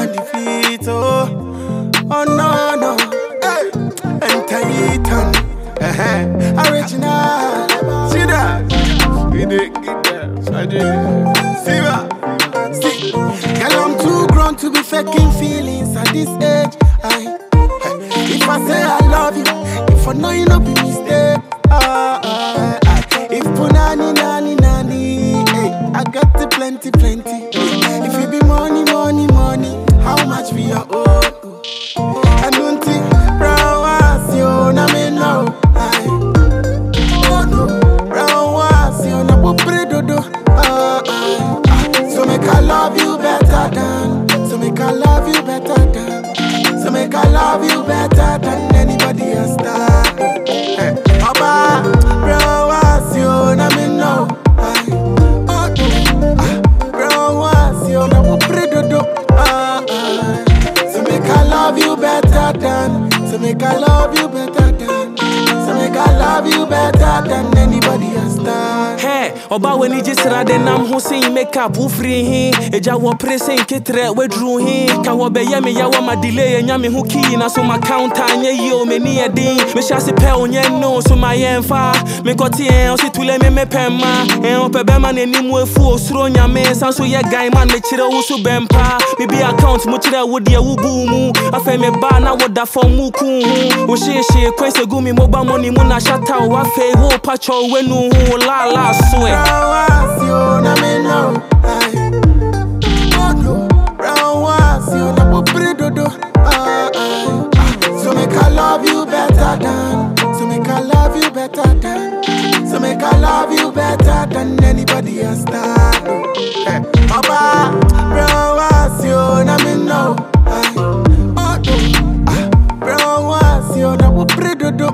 defeat, oh no, no, hey, and Titan, original, see that, we did see that, see, girl, I'm too grown to be faking feelings at this age, if I say I love you, if I know you no be mistake, if punani, nani, nani, hey, I got the plenty, if it be money, how much for your own? I don't think brown was you, na me know. Oh no, brown was you, na po predodo. So make I love you better than, so make I love you better than, so make I love you better than anybody else done. Oba, brown was you, na me know. Oh no, brown was you, na po predodo. So make I love you better than, so make I love you better than, so make I love you better than anybody else done. Hey, oba when you just rather nam who say make up who free him, eja wo pressing ketre we drew him, ka wo be yemi ya wa ma delay nyame who key na so my counter nye yo me ni edin, me sha se pe onye no so my enfa, me koti en o se tule me pema, en o pe be man enim we fu osro nyame san so ye guy man me chire wo so bempa, me be account mo chire wo de wo bu mu, afa me ba na wo da for mu ku wo she kwense gumi mo ba money mo na shata wo afa wo pacho we nu la swear. Brown was you, na me know. Oh no, brown was you, na po predodo. So make I love you better than, so make I love you better than, so make I love you better than anybody else done. Oba, brown was you, na me know. Oh no, brown was you, na po predodo.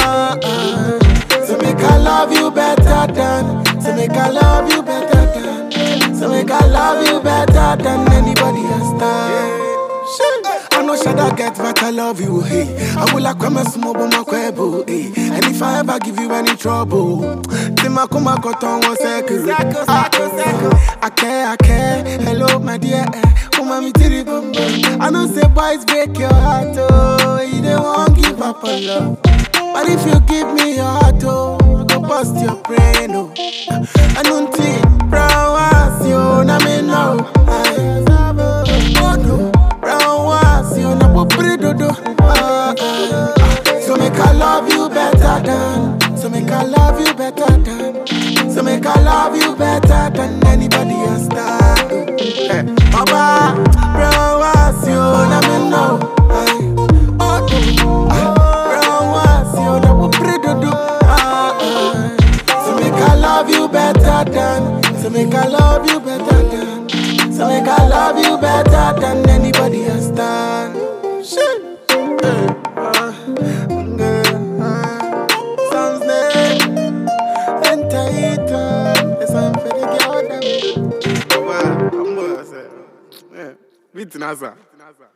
So make I love you better than, so make I love you better than, so make I love you better than anybody else done. I know Shada get but I love you, hey. I will like come small but my quebo, hey. And if I ever give you any trouble, Tima kuma koton one second. I care, hello my dear, kuma mi tiri bum bum. I know say boys break your heart, oh, you don't want give up on love. But if you give me your heart, oh, I go bust your brain, oh. I don't think brown was you, na me know. Oh no, brown was you, na po predodo. So make I love you better than, so make I love you better than, so make I love you better than anybody else done. Oba, brown was you, na me know. Oh no. So make I love you better than, so make I love you better than, so make I love you better than anybody else done. Shit. Sounds there, and Titan, it's on for the girl. I'm going to say, yeah,